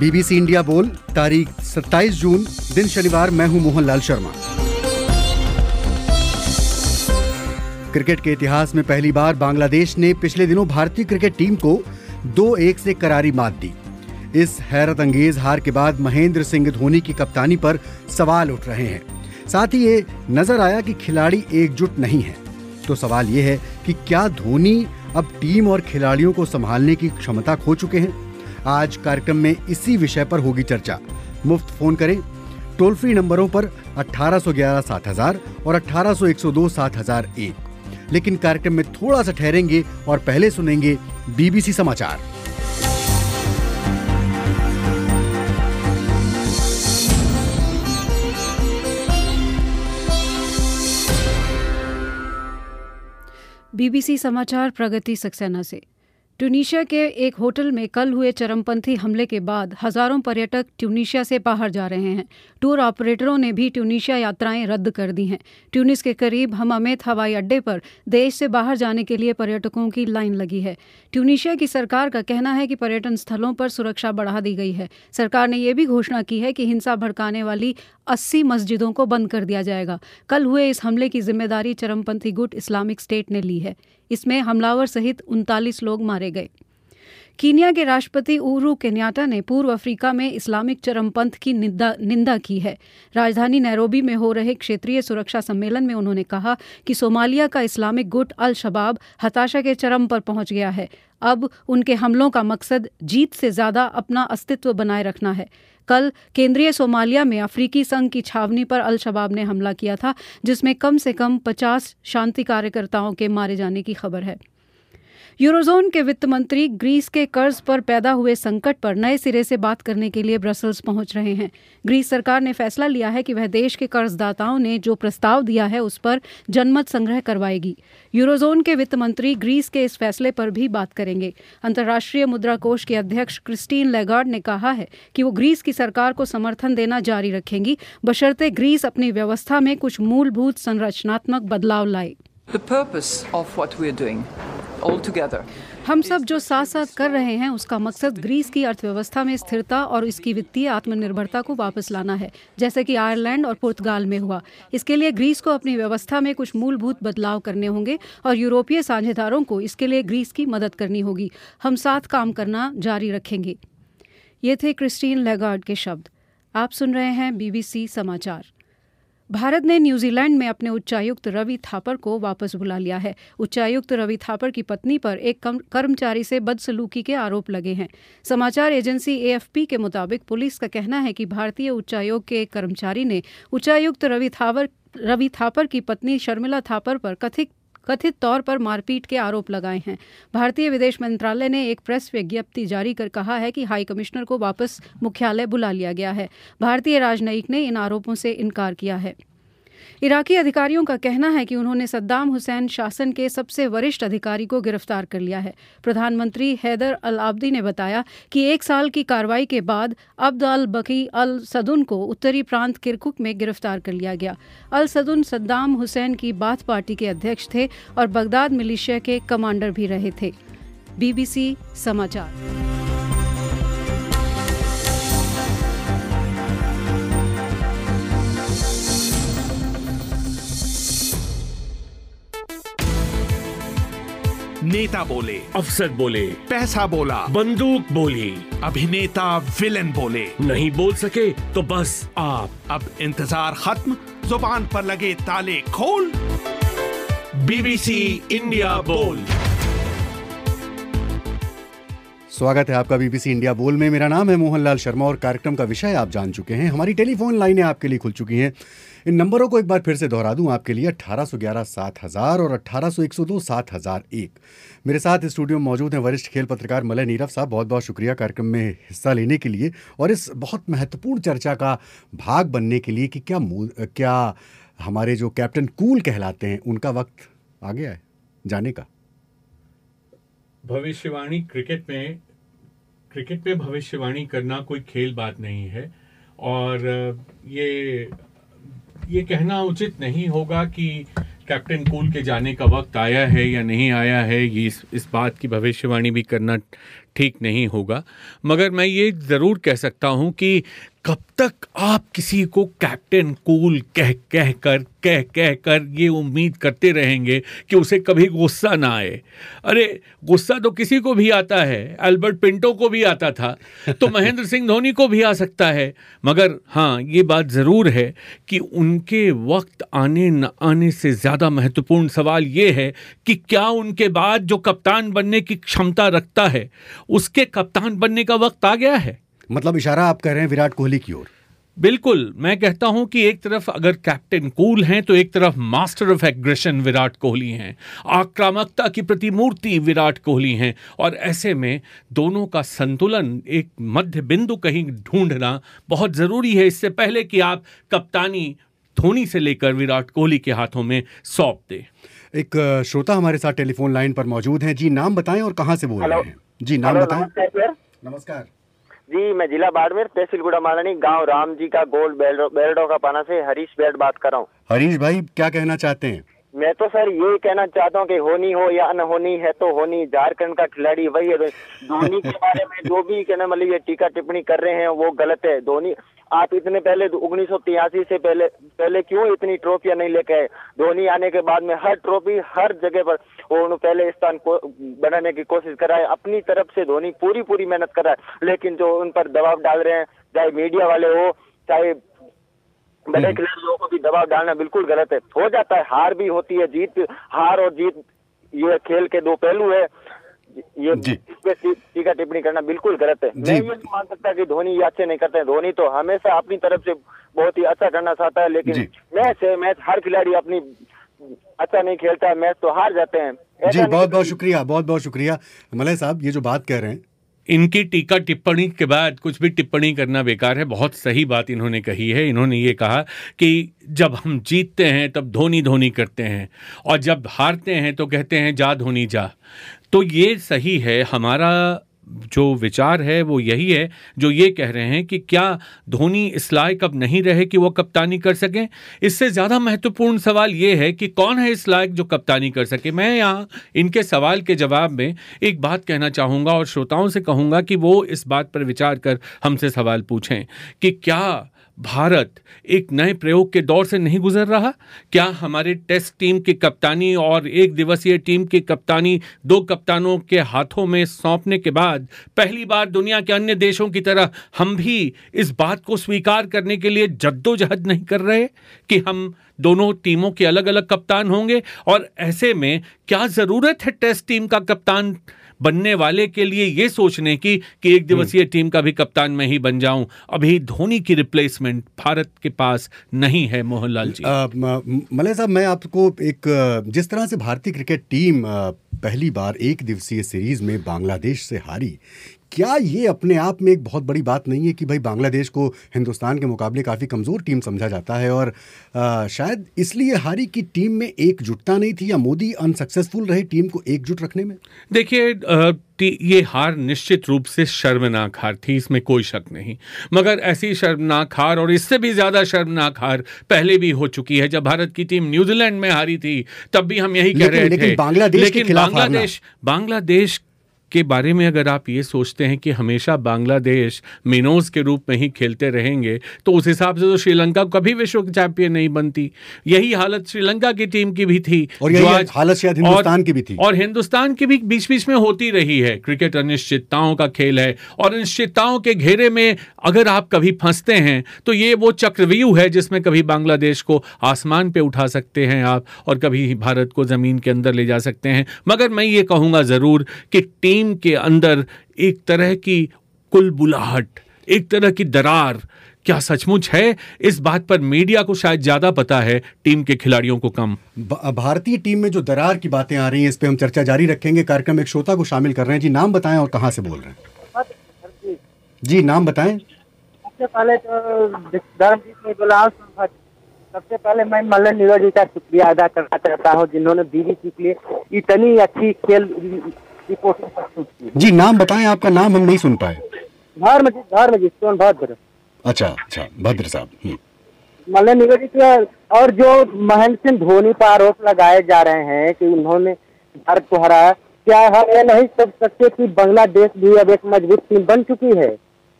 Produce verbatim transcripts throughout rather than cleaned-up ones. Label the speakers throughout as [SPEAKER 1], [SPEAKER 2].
[SPEAKER 1] BBC India बोल, तारीख सत्ताईस जून, दिन शनिवार। मैं हूं मोहनलाल शर्मा। क्रिकेट के इतिहास में पहली बार बांग्लादेश ने पिछले दिनों भारतीय क्रिकेट टीम को दो एक से करारी मात दी। इस हैरत अंगेज हार के बाद महेंद्र सिंह धोनी की कप्तानी पर सवाल उठ रहे हैं। साथ ही ये नजर आया कि खिलाड़ी एकजुट नहीं है। तो सवाल ये है कि क्या धोनी अब टीम और खिलाड़ियों को संभालने की क्षमता खो चुके हैं? आज कार्यक्रम में इसी विषय पर होगी चर्चा। मुफ्त फोन करें टोल फ्री नंबरों पर अठारह सौ ग्यारह सात हजार और अठारह सौ एक सौ दो सात हजार एक। लेकिन कार्यक्रम में थोड़ा सा ठहरेंगे और पहले सुनेंगे बीबीसी समाचार।
[SPEAKER 2] बीबीसी समाचार प्रगति सक्सेना से। ट्यूनीशिया के एक होटल में कल हुए चरमपंथी हमले के बाद हजारों पर्यटक ट्यूनीशिया से बाहर जा रहे हैं। टूर ऑपरेटरों ने भी ट्यूनीशिया यात्राएं रद्द कर दी हैं। ट्यूनिस के करीब हमअमेत हवाई अड्डे पर देश से बाहर जाने के लिए पर्यटकों की लाइन लगी है। ट्यूनीशिया की सरकार का कहना है कि पर्यटन स्थलों पर सुरक्षा बढ़ा दी गई है। सरकार ने यह भी घोषणा की है कि हिंसा भड़काने वाली अस्सी मस्जिदों को बंद कर दिया जाएगा। कल हुए इस हमले की जिम्मेदारी चरमपंथी गुट इस्लामिक स्टेट ने ली है। इसमें हमलावर सहित उनतालीस लोग मारे गए। कीनिया के राष्ट्रपति उहुरु केन्याटा ने पूर्व अफ्रीका में इस्लामिक चरमपंथ की निंदा निंदा की है। राजधानी नैरोबी में हो रहे क्षेत्रीय सुरक्षा सम्मेलन में उन्होंने कहा कि सोमालिया का इस्लामिक गुट अल शबाब हताशा के चरम पर पहुंच गया है। अब उनके हमलों का मकसद जीत से ज्यादा अपना अस्तित्व बनाए रखना है। कल केंद्रीय सोमालिया में अफ्रीकी संघ की छावनी पर अल शबाब ने हमला किया था, जिसमें कम से कम पचास शांति कार्यकर्ताओं के मारे जाने की खबर है। यूरोजोन के वित्त मंत्री ग्रीस के कर्ज पर पैदा हुए संकट पर नए सिरे से बात करने के लिए ब्रसल्स पहुंच रहे हैं। ग्रीस सरकार ने फैसला लिया है कि वह देश के कर्जदाताओं ने जो प्रस्ताव दिया है उस पर जनमत संग्रह करवाएगी। यूरोजोन के वित्त मंत्री ग्रीस के इस फैसले पर भी बात करेंगे। अंतर्राष्ट्रीय मुद्रा कोष के अध्यक्ष क्रिस्टीन लेगार्ड ने कहा है कि वो ग्रीस की सरकार को समर्थन देना जारी रखेंगी, बशर्ते ग्रीस अपनी व्यवस्था में कुछ मूलभूत संरचनात्मक बदलाव लाए।
[SPEAKER 3] The purpose of what we are doing all together.
[SPEAKER 2] हम सब जो साथ साथ कर रहे हैं उसका मकसद ग्रीस की अर्थव्यवस्था में स्थिरता और इसकी वित्तीय आत्मनिर्भरता को वापस लाना है, जैसे कि आयरलैंड और पुर्तगाल में हुआ। इसके लिए ग्रीस को अपनी व्यवस्था में कुछ मूलभूत बदलाव करने होंगे और यूरोपीय साझेदारों को इसके लिए ग्रीस की मदद करनी होगी। हम साथ काम करना जारी रखेंगे। ये थे क्रिस्टीन लेगार्ड के शब्द। आप सुन रहे हैं बीबीसी समाचार। भारत ने न्यूजीलैंड में अपने उच्चायुक्त रवि थापर को वापस बुला लिया है। उच्चायुक्त रवि थापर की पत्नी पर एक कर्मचारी से बदसलूकी के आरोप लगे हैं। समाचार एजेंसी एएफपी के मुताबिक पुलिस का कहना है कि भारतीय उच्चायोग के एक कर्मचारी ने उच्चायुक्त रवि थापर रवि थापर की पत्नी शर्मिला थापर पर कथित कथित तौर पर मारपीट के आरोप लगाए हैं। भारतीय विदेश मंत्रालय ने एक प्रेस विज्ञप्ति जारी कर कहा है कि हाई कमिश्नर को वापस मुख्यालय बुला लिया गया है। भारतीय राजनयिक ने इन आरोपों से इनकार किया है। इराकी अधिकारियों का कहना है कि उन्होंने सद्दाम हुसैन शासन के सबसे वरिष्ठ अधिकारी को गिरफ्तार कर लिया है। प्रधानमंत्री हैदर अल आबदी ने बताया कि एक साल की कार्रवाई के बाद अब्द अल बकी अल सदुन को उत्तरी प्रांत किरकुक में गिरफ्तार कर लिया गया। अल सदुन सद्दाम हुसैन की बाथ पार्टी के अध्यक्ष थे और बगदाद मिलिशिया के कमांडर भी रहे थे। बीबीसी समाचार।
[SPEAKER 4] नेता बोले, अफसर बोले, पैसा बोला, बंदूक बोली, अभिनेता विलेन बोले, नहीं बोल सके तो बस आप। अब इंतजार खत्म, जुबान पर लगे ताले खोल। बीबीसी इंडिया बोल।
[SPEAKER 1] स्वागत है आपका बीबीसी इंडिया बोल में। मेरा नाम है मोहनलाल शर्मा और कार्यक्रम का विषय आप जान चुके हैं। हमारी टेलीफोन लाइनें आपके लिए खुल चुकी हैं। इन नंबरों को एक बार फिर से दोहरा दूं आपके लिए, अठारह सौ ग्यारह सात हजार और अठारह सौ एक सौ दो सात हजार एक। मेरे साथ स्टूडियो में मौजूद हैं वरिष्ठ खेल पत्रकार मलय नीरव साहब। बहुत बहुत शुक्रिया कार्यक्रम में हिस्सा लेने के लिए और इस बहुत महत्वपूर्ण चर्चा का भाग बनने के लिए कि क्या क्या हमारे जो कैप्टन कूल कहलाते हैं उनका वक्त आ गया है जाने का।
[SPEAKER 5] भविष्यवाणी क्रिकेट में क्रिकेट में भविष्यवाणी करना कोई खेल बात नहीं है और ये ये कहना उचित नहीं होगा कि कैप्टन कूल के जाने का वक्त आया है या नहीं आया है। ये इस, इस बात की भविष्यवाणी भी करना ठीक नहीं होगा। मगर मैं ये ज़रूर कह सकता हूं कि कब तक आप किसी को कैप्टन कूल कह कह कर कह कह कर ये उम्मीद करते रहेंगे कि उसे कभी गुस्सा ना आए। अरे गुस्सा तो किसी को भी आता है, अल्बर्ट पिंटो को भी आता था, तो महेंद्र सिंह धोनी को भी आ सकता है। मगर हाँ, ये बात ज़रूर है कि उनके वक्त आने न आने से ज़्यादा महत्वपूर्ण सवाल ये है कि क्या उनके बाद जो कप्तान बनने की क्षमता रखता है उसके कप्तान बनने का वक्त आ गया है।
[SPEAKER 1] मतलब इशारा आप कह रहे हैं विराट कोहली की ओर।
[SPEAKER 5] बिल्कुल, मैं कहता हूं कि एक तरफ अगर कैप्टन कूल हैं तो एक तरफ master of aggression Virat Kohli हैं, आक्रामकता की प्रतिमूर्ति विराट कोहली हैं, और ऐसे में दोनों का संतुलन, एक मध्य बिंदु कहीं ढूंढना बहुत जरूरी है, इससे पहले कि आप कप्तानी धोनी से लेकर विराट कोहली के हाथों में सौंप दे।
[SPEAKER 1] एक श्रोता हमारे साथ टेलीफोन लाइन पर मौजूद हैं। जी, नाम बताएं और कहां से बोल रहे हैं? जी, नाम बताएं। नमस्कार
[SPEAKER 6] जी, मैं जिला बाड़मेर, तहसील गुड़ा मालानी, गांव राम जी का गोल्ड बेल्डो का पाना से हरीश बेल्ट बात कर रहा हूँ।
[SPEAKER 1] हरीश भाई, क्या कहना चाहते हैं?
[SPEAKER 6] मैं तो सर ये कहना चाहता हूँ कि होनी हो या न होनी है तो होनी, झारखंड का खिलाड़ी वही है। धोनी के बारे में जो भी कहना मतलब ये टीका टिप्पणी कर रहे हैं वो गलत है। धोनी, आप इतने पहले उन्नीस सौ तिरासी से पहले पहले क्यों इतनी ट्रॉफियां नहीं लेके आए? धोनी आने के बाद में हर ट्रॉफी हर जगह पर वो पहले स्थान को बनाने की कोशिश कर रहा है। अपनी तरफ से धोनी पूरी पूरी मेहनत कर रहा है, लेकिन जो उन पर दबाव डाल रहे हैं, चाहे मीडिया वाले हो चाहे बड़े खिलाड़ियों को भी दबाव डालना बिल्कुल गलत है। हो जाता है, हार भी होती है, जीत हार और जीत ये खेल के दो पहलू है। ये टीका टिप्पणी करना बिल्कुल गलत है। मैं ये नहीं मान सकता कि धोनी ये अच्छे नहीं करते हैं। धोनी तो हमेशा अपनी तरफ से बहुत ही अच्छा करना चाहता है, लेकिन मैच है, मैच हर खिलाड़ी अपनी अच्छा नहीं खेलता है, मैच तो हार जाते हैं।
[SPEAKER 1] जी, बहुत बहुत शुक्रिया, बहुत बहुत शुक्रिया मलय साहब। ये जो बात कह रहे हैं,
[SPEAKER 5] इनकी टीका टिप्पणी के बाद कुछ भी टिप्पणी करना बेकार है। बहुत सही बात इन्होंने कही है। इन्होंने ये कहा कि जब हम जीतते हैं तब धोनी धोनी करते हैं, और जब हारते हैं तो कहते हैं जा धोनी जा। तो ये सही है। हमारा जो विचार है वो यही है, जो ये कह रहे हैं कि क्या धोनी इस लायक अब नहीं रहे कि वो कप्तानी कर सकें। इससे ज़्यादा महत्वपूर्ण सवाल ये है कि कौन है इस लायक जो कप्तानी कर सके। मैं यहाँ इनके सवाल के जवाब में एक बात कहना चाहूँगा और श्रोताओं से कहूँगा कि वो इस बात पर विचार कर हमसे सवाल पूछें कि क्या भारत एक नए प्रयोग के दौर से नहीं गुजर रहा? क्या हमारे टेस्ट टीम की कप्तानी और एक दिवसीय टीम की कप्तानी दो कप्तानों के हाथों में सौंपने के बाद पहली बार दुनिया के अन्य देशों की तरह हम भी इस बात को स्वीकार करने के लिए जद्दोजहद नहीं कर रहे कि हम दोनों टीमों के अलग अलग कप्तान होंगे? और ऐसे में क्या ज़रूरत है टेस्ट टीम का कप्तान बनने वाले के लिए ये सोचने की कि एक दिवसीय टीम का भी कप्तान मैं ही बन जाऊं? अभी धोनी की रिप्लेसमेंट भारत के पास नहीं है। मोहनलाल जी,
[SPEAKER 1] मलय साहब, मैं आपको एक, जिस तरह से भारतीय क्रिकेट टीम पहली बार एक दिवसीय सीरीज में बांग्लादेश से हारी, क्या ये अपने आप में एक बहुत बड़ी बात नहीं है कि भाई बांग्लादेश को हिंदुस्तान के मुकाबले काफ़ी कमज़ोर टीम समझा जाता है, और आ, शायद इसलिए हारी कि टीम में एकजुटता नहीं थी, या मोदी अनसक्सेसफुल रहे टीम को एकजुट रखने में?
[SPEAKER 5] देखिए, ये हार निश्चित रूप से शर्मनाक हार थी, इसमें कोई शक नहीं। मगर ऐसी शर्मनाक हार और इससे भी ज़्यादा शर्मनाक हार पहले भी हो चुकी है। जब भारत की टीम न्यूजीलैंड में हारी थी तब भी हम यही कह रहे थे।
[SPEAKER 1] लेकिन बांग्लादेश के खिलाफ
[SPEAKER 5] बांग्लादेश बांग्लादेश के बारे में अगर आप ये सोचते हैं कि हमेशा बांग्लादेश मिनोज के रूप में ही खेलते रहेंगे तो उस हिसाब से तो श्रीलंका कभी विश्व चैंपियन नहीं बनती। यही हालत श्रीलंका की टीम की भी थी,
[SPEAKER 1] और यही आज हालत शायद हिंदुस्तान की भी थी, और
[SPEAKER 5] हिंदुस्तान की भी बीच बीच में होती रही है। क्रिकेट अनिश्चितताओं का खेल है, और अनिश्चितताओं के घेरे में अगर आप कभी फंसते हैं तो ये वो चक्रव्यूह है जिसमें कभी बांग्लादेश को आसमान पे उठा सकते हैं आप, और कभी भारत को जमीन के अंदर ले जा सकते हैं। मगर मैं ये कहूँगा ज़रूर कि टीम के अंदर एक तरह की कुलबुलाहट, एक तरह की दरार क्या सचमुच है? इस बात पर मीडिया को शायद ज्यादा पता है, टीम के खिलाड़ियों को कम।
[SPEAKER 1] भारतीय टीम में जो दरार की बातें आ रही हैं, इस पे हम चर्चा जारी रखेंगे। कार्यक्रम एक श्रोता को शामिल कर रहे हैं। जी, नाम बताएं और कहां से बोल रहे हैं? जी, नाम बताएं।
[SPEAKER 7] सबसे पहले तो धर्मजीत ने बोला, सबसे पहले मैं मल्लन नीरज जी का शुक्रिया अदा करना चाहता हूँ जिन्होंने बीबीसी के लिए इतनी अच्छी खेल रिपोर्टिंग प्रस्तुत की।
[SPEAKER 1] जी, नाम बताएं, आपका नाम हम नहीं सुन पाए।
[SPEAKER 7] धर्मजीत धर्मजीत सोनभद्र।
[SPEAKER 1] अच्छा अच्छा, भद्र साहब।
[SPEAKER 7] मल्लन नीरज जी के, और जो महेंद्र सिंह धोनी पर आरोप लगाए जा रहे हैं कि उन्होंने भारत को हराया, क्या हम ये नहीं सोच सकते कि बांग्लादेश भी अब एक मजबूत टीम बन चुकी है,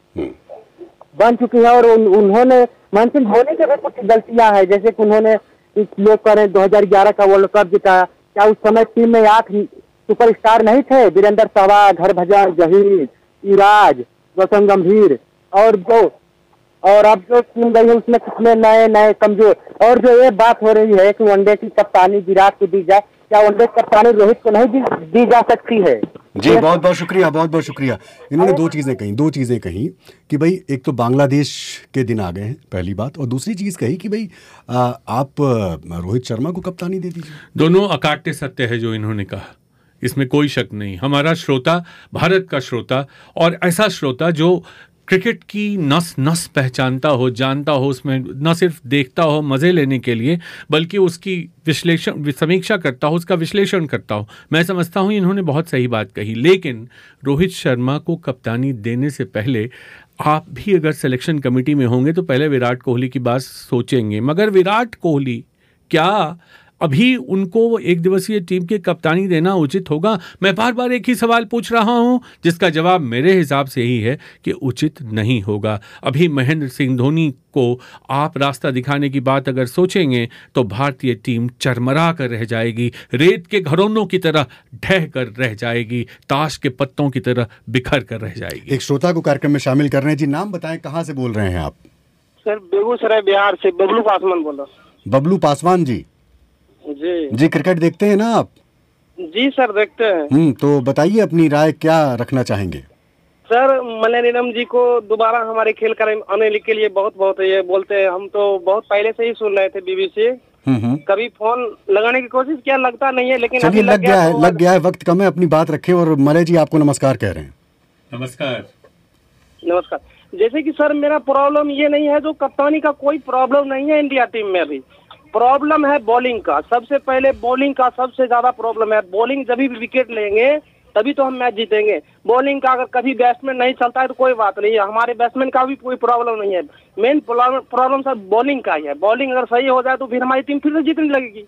[SPEAKER 7] बन चुकी है और उन, उन्होंने महेंद्र सिंह धोनी के भी कुछ गलतियां हैं, जैसे कि उन्होंने लोग करें दो हजार ग्यारह का वर्ल्ड कप जीता, क्या उस समय टीम में आठ सुपरस्टार नहीं थे? वीरेंद्र सहवाग, हरभजन, जहीर, युवराज, गौतम गंभीर और जो और अब जो टीम गई है उसमें कितने नए नए कमजोर। और जो ये बात हो रही है कि वनडे की कप्तानी विराट को दी जाए, क्या वनडे की कप्तानी रोहित को नहीं दी, दी जा सकती है?
[SPEAKER 1] जी बहुत बहुत शुक्रिया, बहुत बहुत शुक्रिया। इन्होंने दो चीज़ें कही दो चीज़ें कही कि भाई एक तो बांग्लादेश के दिन आ गए हैं, पहली बात, और दूसरी चीज़ कही कि भाई आप रोहित शर्मा को कप्तानी दे दीजिए।
[SPEAKER 5] दोनों अकाट्य सत्य है जो इन्होंने कहा, इसमें कोई शक नहीं। हमारा श्रोता, भारत का श्रोता, और ऐसा श्रोता जो क्रिकेट की नस नस पहचानता हो, जानता हो, उसमें न सिर्फ देखता हो मज़े लेने के लिए, बल्कि उसकी विश्लेषण समीक्षा करता हो, उसका विश्लेषण करता हो। मैं समझता हूँ इन्होंने बहुत सही बात कही। लेकिन रोहित शर्मा को कप्तानी देने से पहले आप भी अगर सिलेक्शन कमेटी में होंगे तो पहले विराट कोहली की बात सोचेंगे। मगर विराट कोहली क्या अभी उनको एक दिवसीय टीम की कप्तानी देना उचित होगा? मैं बार बार एक ही सवाल पूछ रहा हूं जिसका जवाब मेरे हिसाब से ही है कि उचित नहीं होगा। अभी महेंद्र सिंह धोनी को आप रास्ता दिखाने की बात अगर सोचेंगे तो भारतीय टीम चरमरा कर रह जाएगी, रेत के घरौनों की तरह ढह कर रह जाएगी, ताश के पत्तों की तरह बिखर कर रह जाएगी।
[SPEAKER 1] एक श्रोता को कार्यक्रम में शामिल कर रहे हैं। जी नाम बताएं, कहाँ से बोल रहे हैं आप?
[SPEAKER 8] सर बेगूसराय बिहार से बबलू पासवान बोल रहा हूं।
[SPEAKER 1] बबलू पासवान जी
[SPEAKER 8] जी
[SPEAKER 1] जी क्रिकेट देखते हैं ना आप?
[SPEAKER 8] जी सर देखते हैं।
[SPEAKER 1] हम्म तो बताइए अपनी राय क्या रखना चाहेंगे?
[SPEAKER 8] सर मलयालम जी को दोबारा हमारे खेल कर आने के लिए बहुत बहुत ये बोलते हैं, हम तो बहुत पहले से ही सुन रहे थे बीबीसी, कभी फोन लगाने की कोशिश किया, लगता नहीं है, लेकिन
[SPEAKER 1] चलिए लग गया है, लग गया है, वक्त कम है, अपनी बात रखें। और मलय जी आपको नमस्कार कह रहे हैं।
[SPEAKER 5] नमस्कार
[SPEAKER 8] नमस्कार। जैसे कि सर मेरा प्रॉब्लम ये नहीं है, जो कप्तानी का कोई प्रॉब्लम नहीं है इंडिया टीम में, अभी प्रॉब्लम है बॉलिंग का। सबसे पहले बॉलिंग का सबसे ज्यादा प्रॉब्लम है। बॉलिंग जब भी विकेट लेंगे तभी तो हम मैच जीतेंगे। बॉलिंग का अगर कभी बैट्समैन नहीं चलता है तो कोई बात नहीं है, हमारे बैट्समैन का भी कोई प्रॉब्लम नहीं है। मेन प्रॉब्लम सर बॉलिंग का ही है। बॉलिंग अगर सही हो जाए तो फिर हमारी टीम फिर से जीतने लगेगी।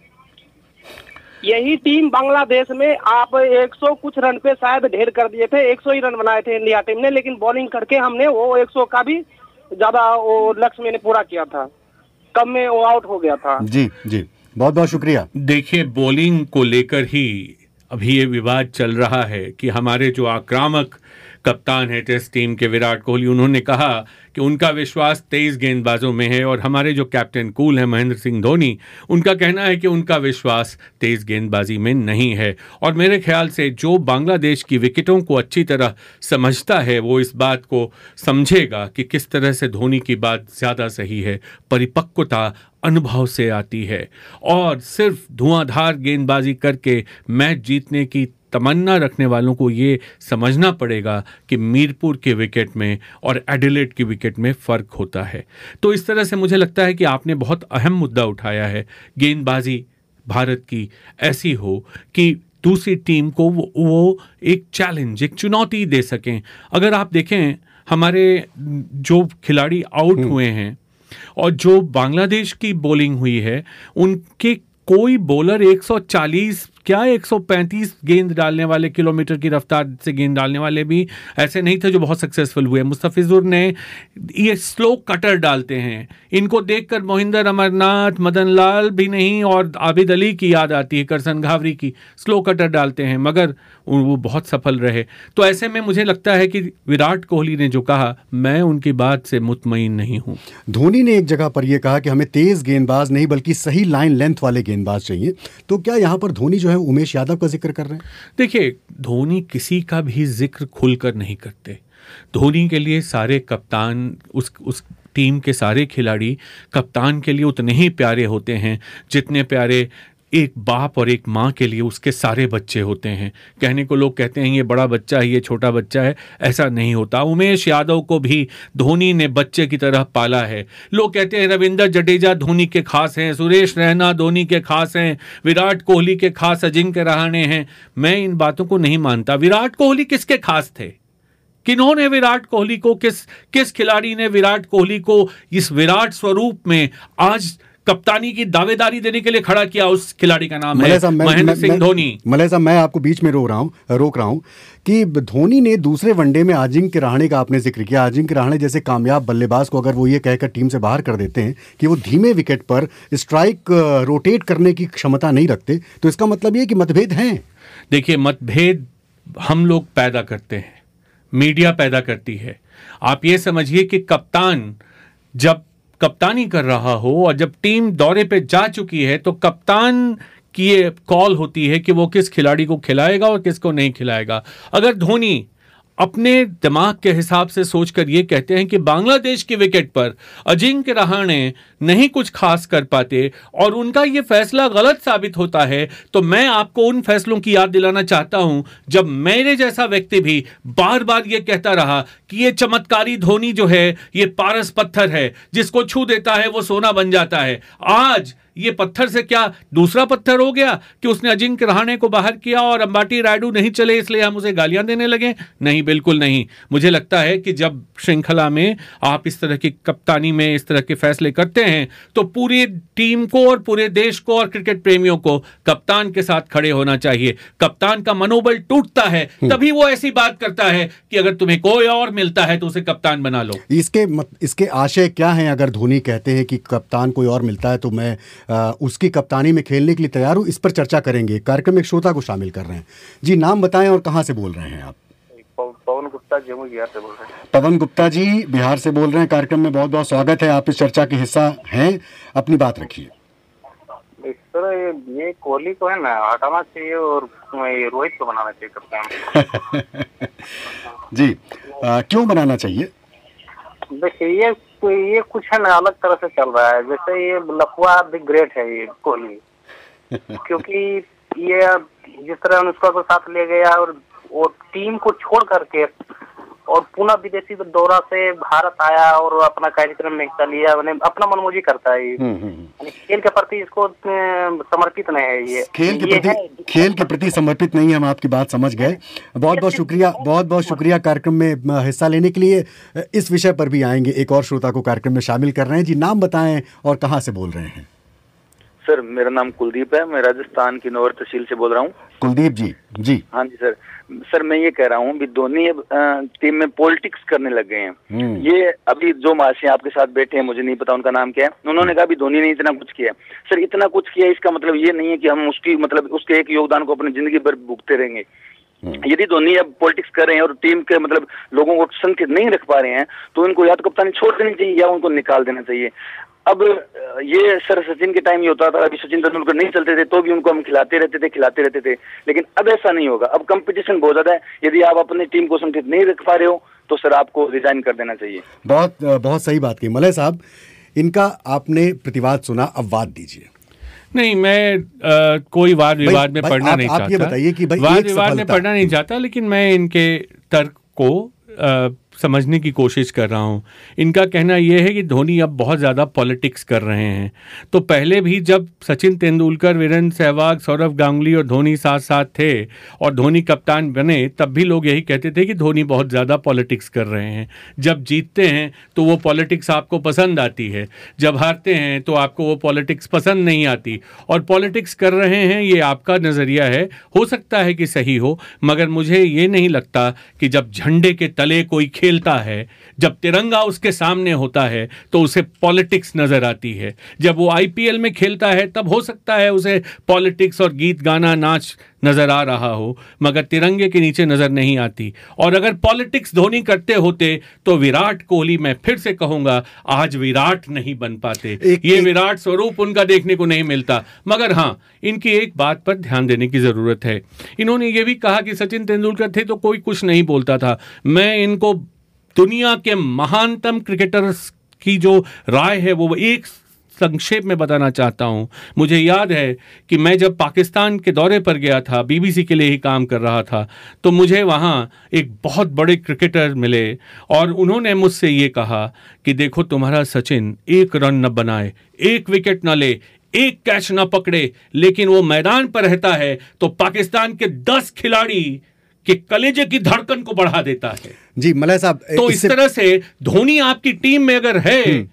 [SPEAKER 8] यही टीम बांग्लादेश में आप एक सौ कुछ रन पे शायद ढेर कर दिए थे, एक सौ ही रन बनाए थे इंडिया टीम ने, लेकिन बॉलिंग करके हमने वो एक सौ का भी ज्यादा वो लक्ष्य मैंने पूरा किया था, कम में वो आउट हो गया था।
[SPEAKER 1] जी जी बहुत बहुत शुक्रिया।
[SPEAKER 5] देखिए बॉलिंग को लेकर ही अभी ये विवाद चल रहा है कि हमारे जो आक्रामक कप्तान है टेस्ट टीम के विराट कोहली, उन्होंने कहा कि उनका विश्वास तेईस गेंदबाजों में है, और हमारे जो कैप्टन कूल है महेंद्र सिंह धोनी, उनका कहना है कि उनका विश्वास तेईस गेंदबाजी में नहीं है। और मेरे ख्याल से जो बांग्लादेश की विकेटों को अच्छी तरह समझता है वो इस बात को समझेगा कि किस तरह से धोनी की बात ज़्यादा सही है। परिपक्वता अनुभव से आती है, और सिर्फ धुआंधार गेंदबाजी करके मैच जीतने की तमन्ना रखने वालों को ये समझना पड़ेगा कि मीरपुर के विकेट में और एडिलेड की विकेट में फ़र्क होता है। तो इस तरह से मुझे लगता है कि आपने बहुत अहम मुद्दा उठाया है। गेंदबाजी भारत की ऐसी हो कि दूसरी टीम को वो, वो एक चैलेंज, एक चुनौती दे सकें। अगर आप देखें हमारे जो खिलाड़ी आउट हुए हैं और जो बांग्लादेश की बॉलिंग हुई है, उनके कोई बॉलर एक सौ चालीस क्या एक सौ पैंतीस गेंद डालने वाले, किलोमीटर की रफ्तार से गेंद डालने वाले भी ऐसे नहीं थे जो बहुत सक्सेसफुल हुए। मुस्तफिजुर ने ये स्लो कटर डालते हैं, इनको देखकर मोहिंदर अमरनाथ, मदन लाल भी नहीं और आबिद अली की याद आती है, करसन घावरी की। स्लो कटर डालते हैं मगर वो बहुत सफल रहे। तो ऐसे में मुझे लगता है कि विराट कोहली ने जो कहा, मैं उनकी बात से मुतमईन नहीं हूँ।
[SPEAKER 1] धोनी ने एक जगह पर यह कहा कि हमें तेज गेंदबाज नहीं बल्कि सही लाइन लेंथ वाले गेंदबाज चाहिए। तो क्या यहाँ पर धोनी जो है उमेश यादव का जिक्र कर रहे हैं? देखिए
[SPEAKER 5] धोनी किसी का भी जिक्र खुलकर नहीं करते। धोनी के लिए सारे कप्तान, उस उस टीम के सारे खिलाड़ी कप्तान के लिए उतने ही प्यारे होते हैं जितने प्यारे एक बाप और एक माँ के लिए उसके सारे बच्चे होते हैं। कहने को लोग कहते हैं ये बड़ा बच्चा है, ये छोटा बच्चा है, ऐसा नहीं होता। उमेश यादव को भी धोनी ने बच्चे की तरह पाला है। लोग कहते हैं रविंद्र जडेजा धोनी के खास हैं, सुरेश रैना धोनी के खास हैं, विराट कोहली के खास अजिंक्य रहाणे हैं। मैं इन बातों को नहीं मानता। विराट कोहली किसके खास थे? किन्होंने विराट कोहली को, किस किस खिलाड़ी ने विराट कोहली को इस विराट स्वरूप में आज कप्तानी की दावेदारी देने के लिए खड़ा किया, उस खिलाड़ी का नाम है महेंद्र सिंह धोनी।
[SPEAKER 1] मलय साहब, मैं आपको बीच में रो रहा हूं रोक रहा हूं कि धोनी ने दूसरे वनडे में अजिंक्य रहाणे का आपने जिक्र किया। अजिंक्य रहाणे जैसे कामयाब बल्लेबाज को अगर वो ये कहकर टीम से बाहर कर देते हैं कि वो धीमे विकेट पर स्ट्राइक रोटेट करने की क्षमता नहीं रखते, तो इसका मतलब ये कि मतभेद हैं। देखिए,
[SPEAKER 5] मतभेद हम लोग पैदा करते हैं, मीडिया पैदा करती है। आप ये समझिए कि कप्तान जब कप्तानी कर रहा हो और जब टीम दौरे पे जा चुकी है तो कप्तान की ये कॉल होती है कि वो किस खिलाड़ी को खिलाएगा और किसको नहीं खिलाएगा। अगर धोनी अपने दिमाग के हिसाब से सोचकर ये कहते हैं कि बांग्लादेश की विकेट पर अजिंक्य रहाणे नहीं कुछ खास कर पाते और उनका ये फैसला गलत साबित होता है, तो मैं आपको उन फैसलों की याद दिलाना चाहता हूं जब मेरे जैसा व्यक्ति भी बार बार ये कहता रहा कि ये चमत्कारी धोनी जो है ये पारस पत्थर है, जिसको छू देता है वो सोना बन जाता है। आज ये पत्थर से क्या दूसरा पत्थर हो गया कि उसने अजिंक्य रहाणे को बाहर किया और अंबाटी रायडू नहीं चले इसलिए हम उसे गालियां देने लगे? नहीं, बिल्कुल नहीं। मुझे लगता है कि जब श्रृंखला में आप इस तरह की कप्तानी में इस तरह के फैसले करते हैं तो पूरी टीम को और पूरे देश को और क्रिकेट प्रेमियों को कप्तान के साथ खड़े होना चाहिए। कप्तान का मनोबल टूटता है तभी वो ऐसी बात करता है कि अगर तुम्हें कोई और मिलता है तो उसे कप्तान बना लो।
[SPEAKER 1] इसके इसके आशय क्या है? अगर धोनी कहते हैं कि कप्तान कोई और मिलता है तो मैं आ, उसकी कप्तानी में खेलने के लिए तैयार हूं, इस पर चर्चा करेंगे। कार्यक्रम में एक श्रोता को शामिल कर रहे हैं। जी, नाम बताएं और कहां से बोल रहे हैं आप?
[SPEAKER 9] पवन गुप्ता, जम्मू बिहार से बोल रहे हैं।
[SPEAKER 1] पवन गुप्ता जी बिहार से बोल रहे हैं। कार्यक्रम में बहुत बहुत स्वागत है, आप इस चर्चा के हिस्सा हैं, अपनी बात रखिए।
[SPEAKER 9] सर, ये कोहली को है ना हटाना चाहिए और रोहित को बनाना चाहिए कप्तान।
[SPEAKER 1] जी, आ, क्यों बनाना चाहिए?
[SPEAKER 9] देखिए, ये ये कुछ है ना अलग तरह से चल रहा है। जैसे ये लफुआ द ग्रेट है ये कोहली, क्योंकि ये जिस तरह अनुष्का को साथ ले गया और और टीम को छोड़ करके और पुनः विदेशी दौरा से भारत आया और अपना कार्यक्रम में हिस्सा लिया, अपना मनमोजी करता है। ये खेल के प्रति इसको समर्पित नहीं है। ये
[SPEAKER 1] खेल के प्रति खेल के प्रति समर्पित नहीं है। हम आपकी बात समझ गए। बहुत बहुत शुक्रिया, बहुत बहुत शुक्रिया कार्यक्रम में हिस्सा लेने के लिए। इस विषय पर भी आएंगे, एक और श्रोता को कार्यक्रम में शामिल कर रहे हैं। जी, नाम बताएं और कहाँ से बोल रहे हैं?
[SPEAKER 10] सर, मेरा नाम कुलदीप है, मैं राजस्थान की नौर तहसील से बोल रहा हूँ।
[SPEAKER 1] कुलदीप जी जी
[SPEAKER 10] हाँ जी सर। सर, मैं ये कह रहा हूँ कि धोनी अब टीम में पॉलिटिक्स करने लग गए हैं। ये अभी जो महाशय आपके साथ बैठे हैं, मुझे नहीं पता उनका नाम क्या है, उन्होंने कहा भी धोनी ने इतना कुछ किया। सर, इतना कुछ किया इसका मतलब ये नहीं है कि हम उसकी मतलब उसके एक योगदान को अपनी जिंदगी भर भुगते रहेंगे। यदि धोनी अब पॉलिटिक्स कर रहे हैं और टीम के मतलब लोगों को संकेत नहीं रख पा रहे हैं तो इनको या तो कप्तानी छोड़ देनी चाहिए या उनको निकाल देना चाहिए। अब ये सर सचिन के टाइम ये होता था, अभी सचिन तेंदुलकर नहीं चलते थे तो भी उनको हम खिलाते रहते थे खिलाते रहते थे लेकिन अब ऐसा नहीं होगा। अब कंपटीशन बहुत ज्यादा है। यदि आप अपनी टीम को संकेत नहीं रख पा रहे हो तो सर आपको रिजाइन कर देना चाहिए।
[SPEAKER 1] बहुत बहुत सही बात की मलय साहब। इनका आपने प्रतिवाद सुना, अब वाद दीजिए।
[SPEAKER 5] नहीं, मैं आ, कोई वाद विवाद में पढ़ना
[SPEAKER 1] आप,
[SPEAKER 5] नहीं
[SPEAKER 1] आप
[SPEAKER 5] चाहता।
[SPEAKER 1] ये बताइए कि भाई
[SPEAKER 5] वाद विवाद में पढ़ना नहीं चाहता, लेकिन मैं इनके तर्क को आ, समझने की कोशिश कर रहा हूँ। इनका कहना यह है कि धोनी अब बहुत ज़्यादा पॉलिटिक्स कर रहे हैं। तो पहले भी जब सचिन तेंदुलकर, वीरेंद्र सहवाग, सौरव गांगुली और धोनी साथ साथ थे और धोनी कप्तान बने, तब भी लोग यही कहते थे कि धोनी बहुत ज़्यादा पॉलिटिक्स कर रहे हैं। जब जीतते हैं तो वो पॉलिटिक्स आपको पसंद आती है, जब हारते हैं तो आपको वो पॉलिटिक्स पसंद नहीं आती। और पॉलिटिक्स कर रहे हैं ये आपका नज़रिया है, हो सकता है कि सही हो, मगर मुझे ये नहीं लगता कि जब झंडे के तले कोई खेलता है, जब तिरंगा उसके सामने होता है तो उसे पॉलिटिक्स नजर आती है। जब वो आईपीएल में खेलता है तब हो सकता है उसे पॉलिटिक्स और गीत गाना नाच नजर आ रहा हो, मगर तिरंगे के नीचे नजर नहीं आती। और अगर पॉलिटिक्स धोनी करते होते तो विराट कोहली, मैं फिर से कहूंगा, आज विराट नहीं बन पाते। एक, ये एक, विराट स्वरूप उनका देखने को नहीं मिलता। मगर हाँ, इनकी एक बात पर ध्यान देने की जरूरत है। इन्होंने ये भी कहा कि सचिन तेंदुलकर थे तो कोई कुछ नहीं बोलता था। मैं इनको दुनिया के महानतम क्रिकेटर्स की जो राय है वो एक संक्षेप में बताना चाहता हूं। मुझे याद है कि मैं जब पाकिस्तान के दौरे पर गया था, बीबीसी के लिए ही काम कर रहा था, तो मुझे वहां एक बहुत बड़े क्रिकेटर मिले और उन्होंने मुझसे ये कहा कि देखो, तुम्हारा सचिन एक रन न बनाए, एक विकेट न ले, एक कैच न पकड़े, लेकिन वो मैदान पर रहता है तो पाकिस्तान के दस खिलाड़ी कि कलेजे की धड़कन को बढ़ा देता है।
[SPEAKER 1] जी मलय साहब,
[SPEAKER 5] तो इस तरह से धोनी आपकी टीम में अगर है,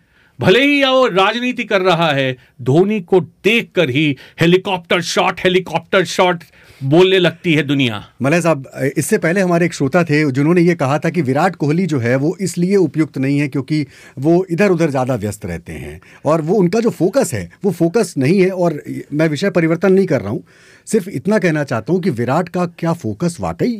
[SPEAKER 5] भले ही वो राजनीति कर रहा है, धोनी को देखकर ही हेलीकॉप्टर शॉट हेलीकॉप्टर शॉट बोलने लगती है दुनिया।
[SPEAKER 1] मलय साहब, इससे पहले हमारे एक श्रोता थे जिन्होंने ये कहा था कि विराट कोहली जो है वो इसलिए उपयुक्त नहीं है क्योंकि वो इधर उधर ज़्यादा व्यस्त रहते हैं और वो उनका जो फोकस है वो फोकस नहीं है। और मैं विषय परिवर्तन नहीं कर रहा हूँ, सिर्फ इतना कहना चाहता हूँ कि विराट का क्या फोकस वाकई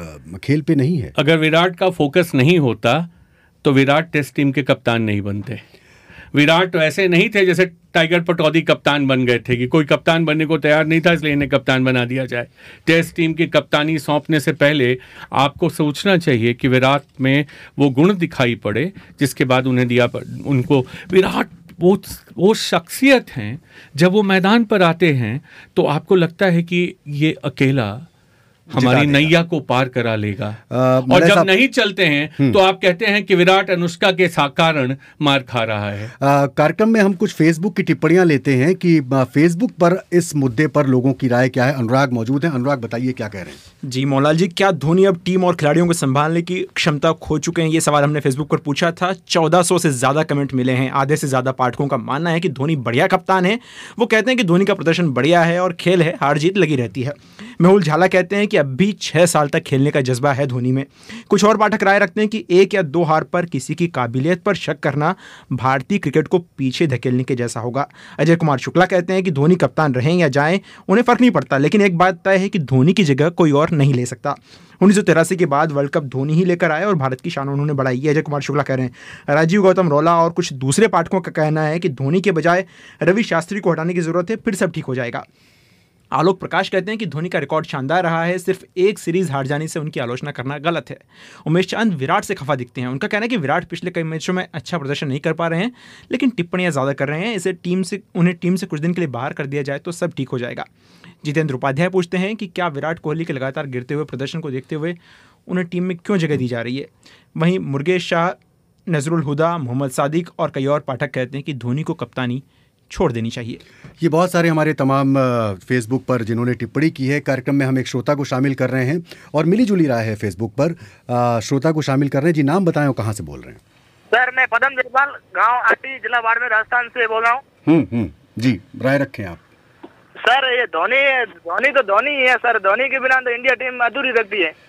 [SPEAKER 1] खेल पे नहीं है।
[SPEAKER 5] अगर विराट का फोकस नहीं होता तो विराट टेस्ट टीम के कप्तान नहीं बनते। विराट तो ऐसे नहीं थे जैसे टाइगर पटौदी कप्तान बन गए थे कि कोई कप्तान बनने को तैयार नहीं था इसलिए इन्हें कप्तान बना दिया जाए। टेस्ट टीम की कप्तानी सौंपने से पहले आपको सोचना चाहिए कि विराट में वो गुण दिखाई पड़े जिसके बाद उन्हें दिया उनको। विराट वो वो शख्सियत हैं, जब वो मैदान पर आते हैं तो आपको लगता है कि ये अकेला हमारी नैया को पार करा लेगा। आ, और जब नहीं चलते हैं तो आप कहते हैं कि विराट अनुष्का के कारण मार खा रहा है।
[SPEAKER 1] कार्यक्रम में हम कुछ फेसबुक की टिप्पणियां लेते हैं कि फेसबुक पर इस मुद्दे पर लोगों की राय क्या है। अनुराग मौजूद है। अनुराग, बताइए क्या कह रहे हैं।
[SPEAKER 11] जी मोहनलाल जी, क्या धोनी अब टीम और खिलाड़ियों को संभालने की क्षमता खो चुके हैं? ये सवाल हमने फेसबुक पर पूछा था। चौदह सौ से ज्यादा कमेंट मिले हैं। आधे से ज्यादा पाठकों का मानना है कि धोनी बढ़िया कप्तान है। वो कहते हैं कि धोनी का प्रदर्शन बढ़िया है और खेल है, हार जीत लगी रहती है। मेहुल झाला कहते हैं कि अब भी छह साल तक खेलने का जज्बा है धोनी में। कुछ और पाठक राय रखते हैं कि एक या दो हार पर किसी की काबिलियत पर शक करना भारतीय क्रिकेट को पीछे धकेलने के जैसा होगा। अजय कुमार शुक्ला कहते हैं कि धोनी कप्तान रहें या जाएं उन्हें फर्क नहीं पड़ता, लेकिन एक बात तय है कि धोनी की जगह कोई और नहीं ले सकता। उन्नीस सौ तिरासी के बाद वर्ल्ड कप धोनी ही लेकर आए और भारत की शान उन्होंने बढ़ाई है, अजय कुमार शुक्ला कह रहे हैं। राजीव गौतम रोला और कुछ दूसरे पाठकों का कहना है कि धोनी के बजाय रवि शास्त्री को हटाने की जरूरत है, फिर सब ठीक हो जाएगा। आलोक प्रकाश कहते हैं कि धोनी का रिकॉर्ड शानदार रहा है, सिर्फ एक सीरीज हार जाने से उनकी आलोचना करना गलत है। उमेश चांद विराट से खफा दिखते हैं। उनका कहना है कि विराट पिछले कई मैचों में अच्छा प्रदर्शन नहीं कर पा रहे हैं, लेकिन टिप्पणियां ज़्यादा कर रहे हैं। इसे टीम से उन्हें टीम से कुछ दिन के लिए बाहर कर दिया जाए तो सब ठीक हो जाएगा। जितेंद्र उपाध्याय पूछते हैं कि क्या विराट कोहली के लगातार गिरते हुए प्रदर्शन को देखते हुए उन्हें टीम में क्यों जगह दी जा रही है। वहीं मुर्गेश शाह, नजरुल हुदा, मोहम्मद सादिक और कई और पाठक कहते हैं कि धोनी को कप्तानी छोड़ देनी चाहिए।
[SPEAKER 1] ये बहुत सारे हमारे तमाम फेसबुक पर जिन्होंने टिप्पणी की है। कार्यक्रम में हम एक श्रोता को शामिल कर रहे हैं और मिली जुली राय है फेसबुक पर। श्रोता को शामिल कर रहे हैं। जी, नाम बताएं और कहाँ से बोल रहे हैं।
[SPEAKER 12] सर, मैं पदम जयपाल, गांव आटी, जिला बाड़मेर, राजस्थान से बोल रहा हूँ।
[SPEAKER 1] हम्म हम्म जी, राय रखें आप।
[SPEAKER 12] सर, ये धोनी धोनी तो धोनी ही है सर। धोनी के बिना तो इंडिया टीम अधूरी रखती है।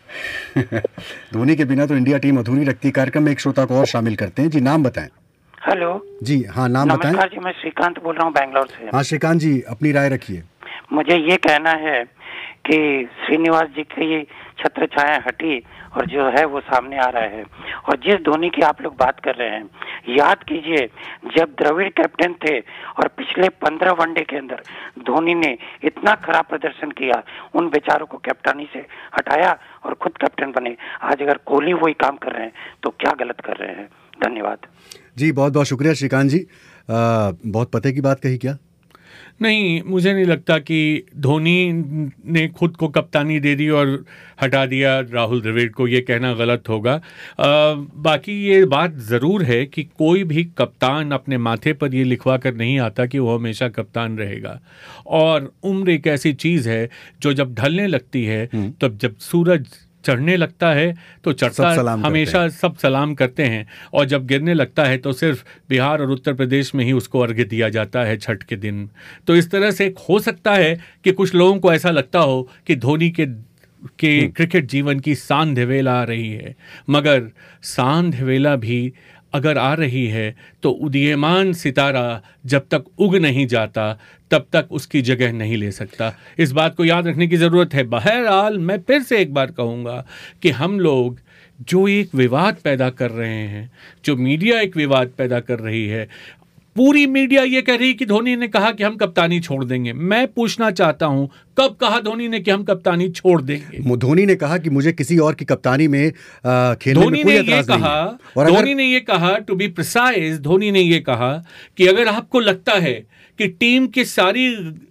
[SPEAKER 1] धोनी के बिना तो इंडिया टीम अधूरी रखती है। कार्यक्रम में एक श्रोता को और शामिल करते हैं। जी, नाम बताएं।
[SPEAKER 13] हेलो
[SPEAKER 1] जी, हाँ, नाम बताएं।
[SPEAKER 13] नमस्कार जी, मैं श्रीकांत बोल रहा हूँ बैंगलोर से।
[SPEAKER 1] हाँ श्रीकांत जी, अपनी राय रखिए।
[SPEAKER 13] मुझे ये कहना है कि श्रीनिवास जी की छत्र छाया हटी और जो है वो सामने आ रहा है। और जिस धोनी की आप लोग बात कर रहे हैं, याद कीजिए जब द्रविड़ कैप्टन थे और पिछले पंद्रह वनडे के अंदर धोनी ने इतना खराब प्रदर्शन किया, उन बेचारों को कैप्टनी से हटाया और खुद कैप्टन बने। आज अगर कोहली वही काम कर रहे हैं तो क्या गलत कर रहे हैं। धन्यवाद
[SPEAKER 1] जी, बहुत बहुत शुक्रिया श्रीकांत जी। आ, बहुत पते की बात कही क्या?
[SPEAKER 5] नहीं, मुझे नहीं लगता कि धोनी ने खुद को कप्तानी दे दी और हटा दिया राहुल द्रविड़ को। ये कहना गलत होगा। आ, बाकी ये बात ज़रूर है कि कोई भी कप्तान अपने माथे पर ये लिखवा कर नहीं आता कि वो हमेशा कप्तान रहेगा। और उम्र एक ऐसी चीज़ है जो जब ढलने लगती है, तब जब सूरज चढ़ने लगता है तो चढ़ता हमेशा सब सलाम करते हैं, और जब गिरने लगता है तो सिर्फ बिहार और उत्तर प्रदेश में ही उसको अर्घ्य दिया जाता है छठ के दिन। तो इस तरह से हो सकता है कि कुछ लोगों को ऐसा लगता हो कि धोनी के के क्रिकेट जीवन की सांध्यवेला आ रही है, मगर सांध्यवेला भी अगर आ रही है तो उदीयमान सितारा जब तक उग नहीं जाता तब तक उसकी जगह नहीं ले सकता। इस बात को याद रखने की ज़रूरत है। बहरहाल मैं फिर से एक बार कहूँगा कि हम लोग जो एक विवाद पैदा कर रहे हैं, जो मीडिया एक विवाद पैदा कर रही है, पूरी मीडिया ये कह रही कि धोनी ने कहा कि हम कप्तानी छोड़ देंगे। मैं पूछना चाहता हूं, कब कहा धोनी ने कि हम कप्तानी छोड़ देंगे?
[SPEAKER 1] धोनी ने कहा कि मुझे किसी और की कप्तानी में आ, खेलने में कोई एतराज नहीं है।
[SPEAKER 5] और धोनी ने ये कहा, टू बी प्रिसाइज, धोनी ने ये कहा कि अगर आपको लगता है कि टीम की सारी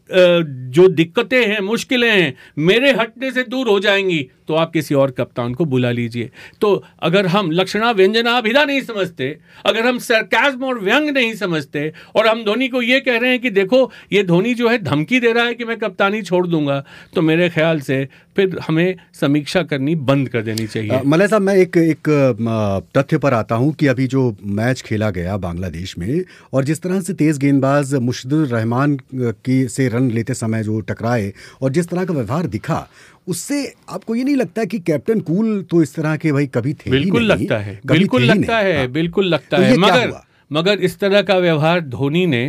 [SPEAKER 5] जो दिक्कतें हैं, मुश्किलें हैं, मेरे हटने से दूर हो जाएंगी तो आप किसी और कप्तान को बुला लीजिए। तो अगर हम लक्षणा व्यंजनाभिधा नहीं समझते, अगर हम सरकाज़्म और व्यंग नहीं समझते और हम धोनी को ये कह रहे हैं कि देखो ये धोनी जो है धमकी दे रहा है कि मैं कप्तानी छोड़ दूंगा, तो मेरे ख्याल से फिर हमें समीक्षा करनी बंद कर देनी चाहिए।
[SPEAKER 1] मलय साहब, मैं एक एक तथ्य पर आता हूं कि अभी जो मैच खेला गया बांग्लादेश में और जिस तरह से तेज गेंदबाज मुर्शिदुर रहमान की से रन लेते समय जो टकराए और जिस तरह का व्यवहार दिखा, उससे आपको ये नहीं लगता कि कैप्टन कूल तो इस तरह के भाई कभी थे
[SPEAKER 5] बिल्कुल
[SPEAKER 1] ही नहीं,
[SPEAKER 5] लगता है बिल्कुल लगता है बिल्कुल लगता है मगर मगर इस तरह का व्यवहार धोनी ने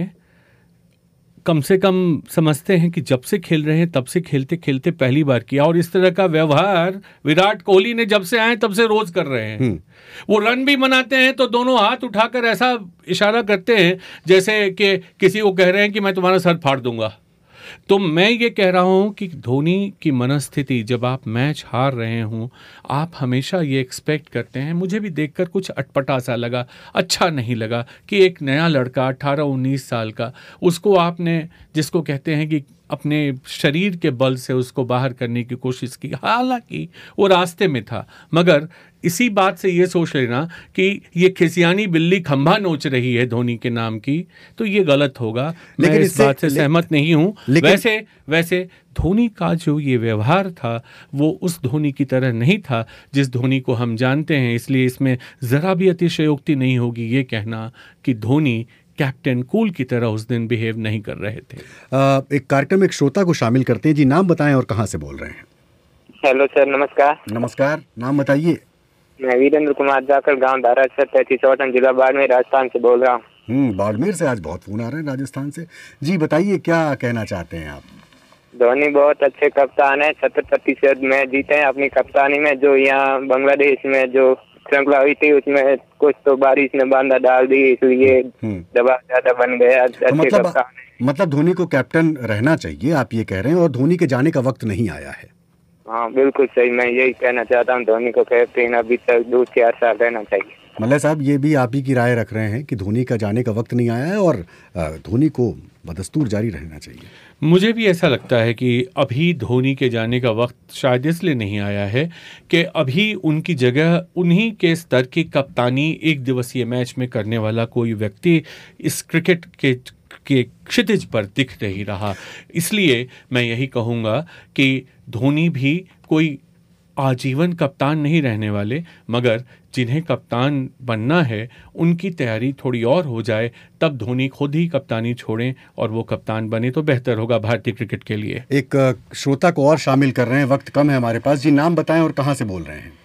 [SPEAKER 5] कम से कम समझते हैं कि जब से खेल रहे हैं तब से खेलते खेलते पहली बार किया, और इस तरह का व्यवहार विराट कोहली ने जब से आए तब से रोज कर रहे हैं। वो रन भी बनाते हैं तो दोनों हाथ उठाकर ऐसा इशारा करते हैं जैसे कि किसी को कह रहे हैं कि मैं तुम्हारा सर फाड़ दूंगा। तो मैं ये कह रहा हूं कि धोनी की मनस्थिति, जब आप मैच हार रहे हों, आप हमेशा ये एक्सपेक्ट करते हैं। मुझे भी देखकर कुछ अटपटा सा लगा, अच्छा नहीं लगा कि एक नया लड़का अठारह उन्नीस साल का, उसको आपने जिसको कहते हैं कि अपने शरीर के बल से उसको बाहर करने की कोशिश की। हालांकि वो रास्ते में था, मगर इसी बात से ये सोच लेना कि ये खिसियानी बिल्ली खंभा नोच रही है धोनी के नाम की, तो ये गलत होगा। मैं इस बात से सहमत नहीं हूँ। वैसे वैसे धोनी का जो ये व्यवहार था वो उस धोनी की तरह नहीं था जिस धोनी को हम जानते हैं, इसलिए इसमें ज़रा भी अतिशयोक्ति नहीं होगी ये कहना कि धोनी कैप्टन कूल की तरह उस दिन बिहेव नहीं कर रहे थे।
[SPEAKER 1] आ, एक कार्यक्रम एक श्रोता को शामिल करते हैं जी। नाम बताएं और कहां से बोल रहे हैं?
[SPEAKER 14] हेलो सर, नमस्कार।
[SPEAKER 1] नमस्कार, नाम बताइए।
[SPEAKER 14] मैं वीरेंद्र कुमार जाकर गांव धारासर तहसील चौटन जिला बाड़मेर राजस्थान से बोल रहा हूँ।
[SPEAKER 1] हम्म बाड़मेर से आज बहुत फोन आ रहे हैं राजस्थान से। जी बताइए, क्या कहना चाहते हैं आप?
[SPEAKER 14] धोनी बहुत अच्छे कप्तान है, सत्तर प्रतिशत मैच जीते हैं अपनी कप्तानी में। जो यहाँ बांग्लादेश में जो श्रृंखला हुई थी उसमें कुछ तो बारिश ने बांधा डाल दी, इसलिए दबाव ज्यादा बन गया।
[SPEAKER 1] तो मतलब मतलब धोनी को कैप्टन रहना चाहिए आप ये कह रहे हैं, और धोनी के जाने का वक्त नहीं आया है?
[SPEAKER 14] हाँ बिल्कुल सही, मैं यही कहना चाहता हूँ, धोनी को कैप्टन अभी तक दो चार साल रहना चाहिए।
[SPEAKER 1] मल्ल साहब, ये भी आप ही की राय रख रहे हैं कि धोनी का जाने का वक्त नहीं आया है और धोनी को बदस्तूर जारी रहना चाहिए?
[SPEAKER 5] मुझे भी ऐसा लगता है कि अभी धोनी के जाने का वक्त शायद इसलिए नहीं आया है कि अभी उनकी जगह उन्हीं के स्तर की कप्तानी एक दिवसीय मैच में करने वाला कोई व्यक्ति इस क्रिकेट के के क्षितिज पर दिख नहीं रहा। इसलिए मैं यही कहूँगा कि धोनी भी कोई आजीवन कप्तान नहीं रहने वाले, मगर जिन्हें कप्तान बनना है उनकी तैयारी थोड़ी और हो जाए, तब धोनी खुद ही कप्तानी छोड़ें और वो कप्तान बने तो बेहतर होगा भारतीय क्रिकेट के लिए।
[SPEAKER 1] एक श्रोता को और शामिल कर रहे हैं, वक्त कम है हमारे पास। जी नाम बताएं और कहां से बोल रहे हैं?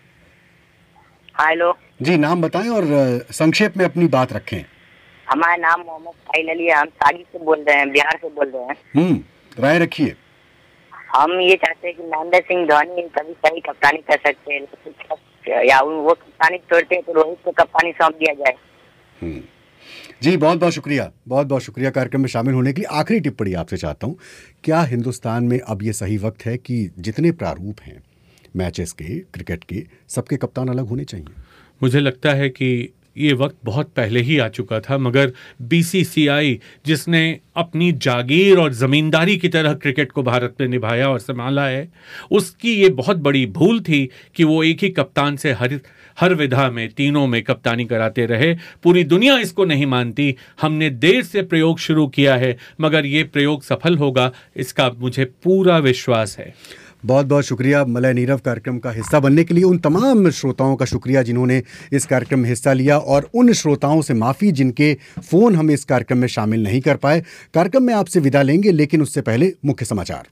[SPEAKER 15] हेलो
[SPEAKER 1] जी, नाम बताएं और संक्षेप में अपनी बात रखें।
[SPEAKER 15] हमारा नाम मोहम्मद साहिल अली है, हम सागी से बोल रहे हैं, बिहार से बोल रहे हैं।
[SPEAKER 1] हम्म राय रखिए।
[SPEAKER 15] हम ये चाहते हैं कि महेंद्र सिंह धोनी कभी सही कप्तानी कर सकते हैं, या वो कप्तानी छोड़ते हैं तो रोहित को कप्तानी सौंप दिया जाए।
[SPEAKER 1] जी बहुत बहुत शुक्रिया, बहुत बहुत शुक्रिया कार्यक्रम में शामिल होने के लिए। आखिरी टिप्पणी आपसे चाहता हूँ, क्या हिंदुस्तान में अब ये सही वक्त है कि जितने प्रारूप हैं मैचेस के, क्रिकेट के, सबके कप्तान अलग होने चाहिए?
[SPEAKER 5] मुझे लगता है कि ये वक्त बहुत पहले ही आ चुका था, मगर बीसीसीआई जिसने अपनी जागीर और ज़मींदारी की तरह क्रिकेट को भारत में निभाया और संभाला है, उसकी ये बहुत बड़ी भूल थी कि वो एक ही कप्तान से हर हर विधा में, तीनों में कप्तानी कराते रहे। पूरी दुनिया इसको नहीं मानती। हमने देर से प्रयोग शुरू किया है, मगर ये प्रयोग सफल होगा, इसका मुझे पूरा विश्वास है।
[SPEAKER 1] बहुत बहुत शुक्रिया मलय नीरव कार्यक्रम का हिस्सा बनने के लिए। उन तमाम श्रोताओं का शुक्रिया जिन्होंने इस कार्यक्रम में हिस्सा लिया, और उन श्रोताओं से माफ़ी जिनके फ़ोन हम इस कार्यक्रम में शामिल नहीं कर पाए। कार्यक्रम में आपसे विदा लेंगे, लेकिन उससे पहले मुख्य समाचार।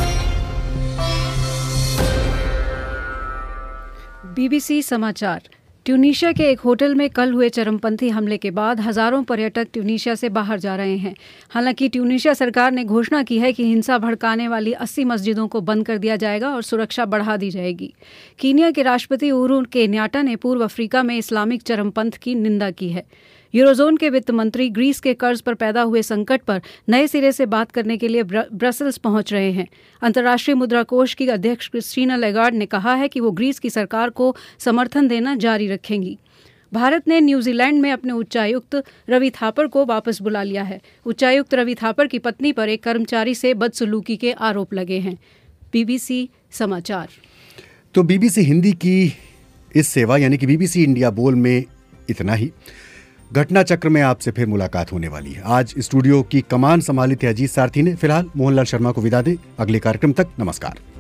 [SPEAKER 2] बीबीसी समाचार। ट्यूनीशिया के एक होटल में कल हुए चरमपंथी हमले के बाद हजारों पर्यटक ट्यूनीशिया से बाहर जा रहे हैं। हालांकि ट्यूनीशिया सरकार ने घोषणा की है कि हिंसा भड़काने वाली अस्सी मस्जिदों को बंद कर दिया जाएगा और सुरक्षा बढ़ा दी जाएगी। कीनिया के राष्ट्रपति उहुरु केन्याटा ने पूर्व अफ्रीका में इस्लामिक चरमपंथ की निंदा की है। यूरोजोन के वित्त मंत्री ग्रीस के कर्ज पर पैदा हुए संकट पर नए सिरे से बात करने के लिए ब्रसेल्स पहुंच रहे हैं। अंतर्राष्ट्रीय मुद्रा कोष की अध्यक्ष क्रिस्टीना लेगार्ड ने कहा है कि वो ग्रीस की सरकार को समर्थन देना जारी रखेंगी। भारत ने न्यूजीलैंड में अपने उच्चायुक्त रवि थापर को वापस बुला लिया है। उच्चायुक्त रवि थापर की पत्नी पर एक कर्मचारी से बदसलूकी के आरोप लगे हैं। बीबीसी समाचार।
[SPEAKER 1] तो बीबीसी हिंदी की इस सेवा यानी कि बीबीसी इंडिया बोल में इतना ही। घटना चक्र में आपसे फिर मुलाकात होने वाली है। आज स्टूडियो की कमान संभाली थी अजीत सारथी ने। फिलहाल मोहनलाल शर्मा को विदा दें। अगले कार्यक्रम तक नमस्कार।